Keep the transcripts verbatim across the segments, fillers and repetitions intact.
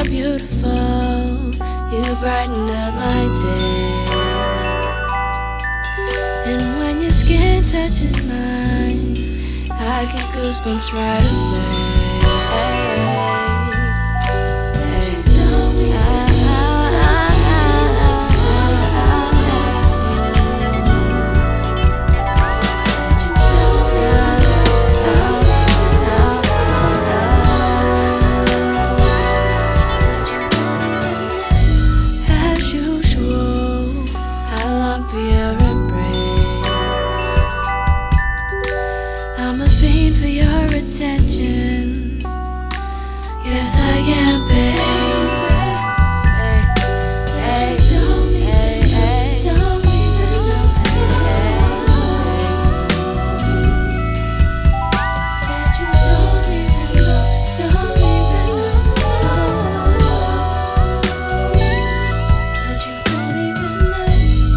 beautiful, you brighten up my day. And when your skin touches mine, I get goosebumps right away. For your embrace, I'm a fiend for your attention. Yes, I am, babe. Hey, hey, hey, hey, don't even know. Said you don't even know, don't even know. Said you don't even know.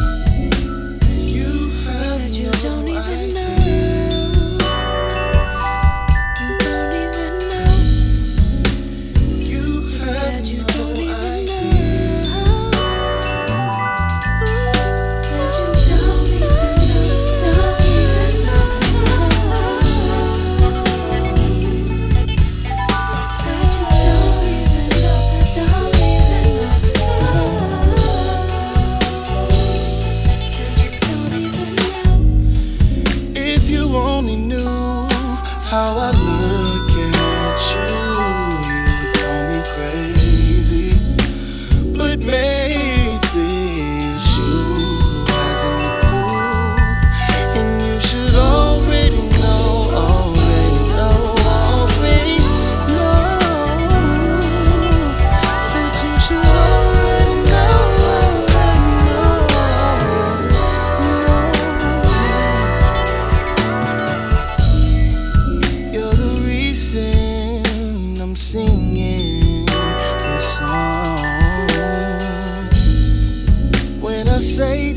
How I look at you, you would call me crazy, but maybe it's you who hasn't a clue, and you should already know, already know, already know. Said you should already know, already know, I'm singing this song. When I say